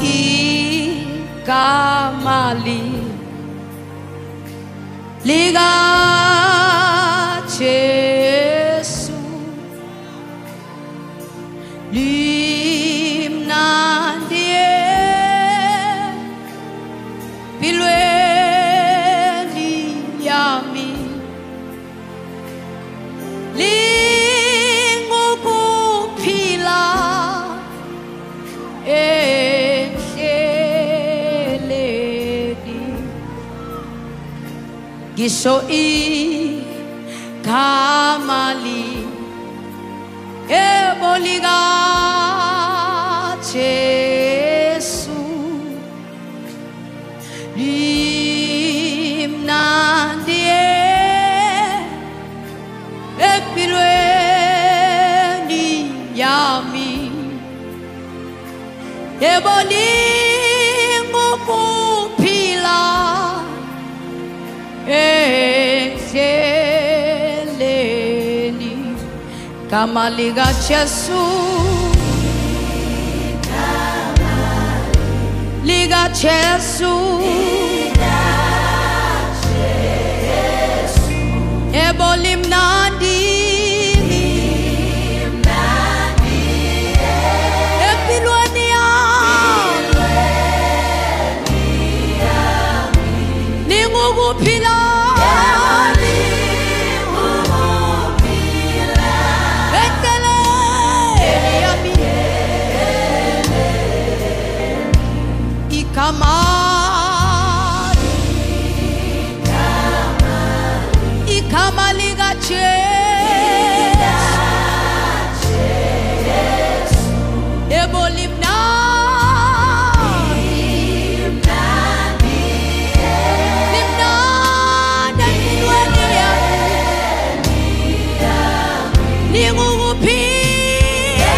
ikamali liga Jesu limnandie pilweni yami lingukuphila endleleni ngisho ikamali ebolika Jesu limnandie empilweni yami ebolingukuphila endleleni gama lika Jesu liga Jesu ebolimnandi empilweni yami lingukuphila ikamali lika Jesu ebolimnandi limnandi empilweni yami lingukuphila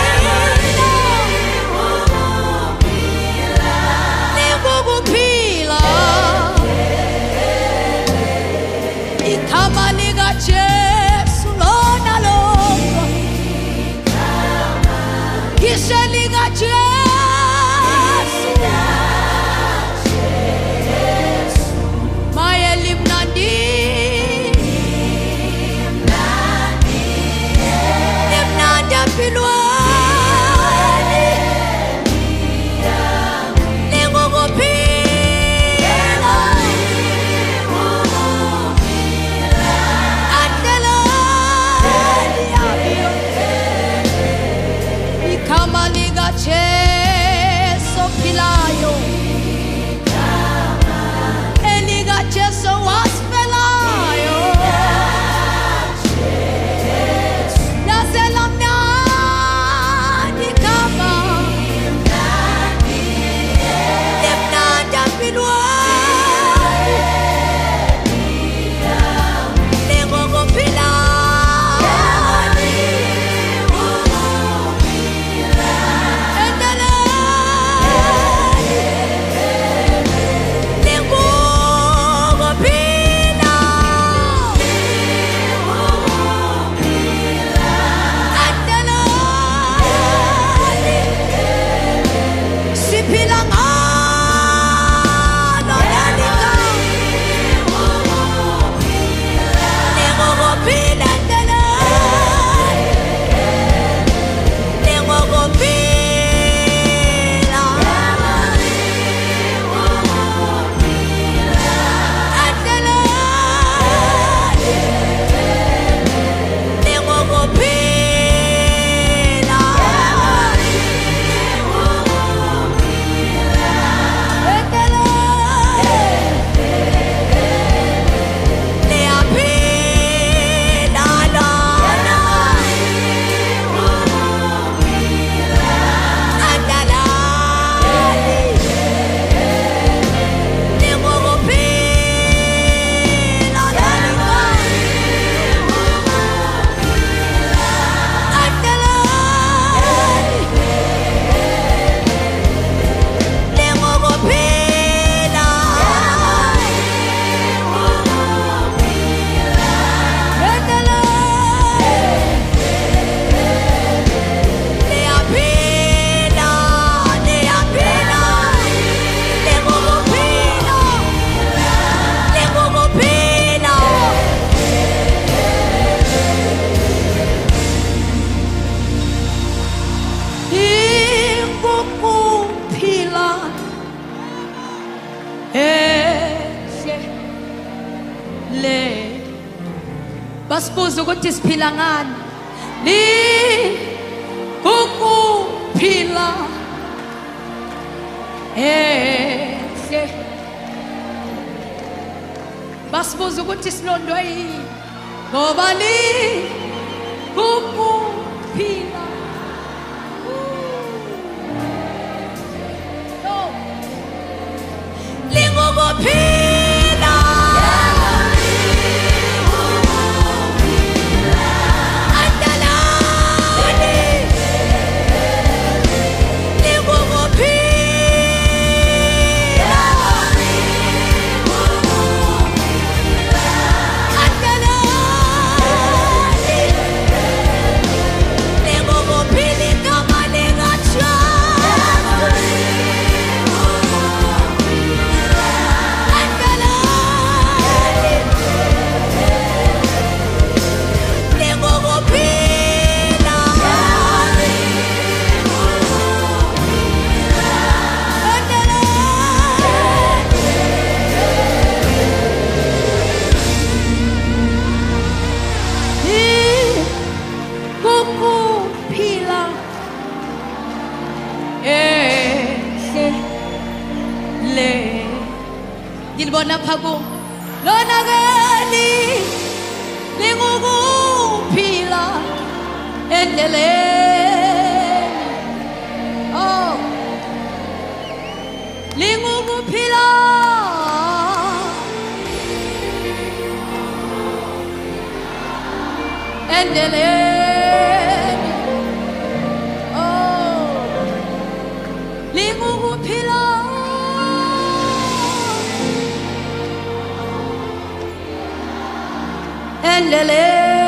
ikamali lika Jesu lona lonke ngisho lika Jesu maye limnandi limnandi empilweni lingukuphila ikamali lika Jesu philayo elika Jesu wasifelayo naselamnandi kama limnandi empilweni lingukuphila basibuza ukuthi siphila ngani ukuphila basibuza ukuthi silondwe yini ngoba ukuphila lingukuphila andalani lingukuphila andalani lingukuphila igama lingatsho ngilibona phaku lona kani lingukuphila endleleni oh lingukuphila endleleni oh lingukuphila endleleni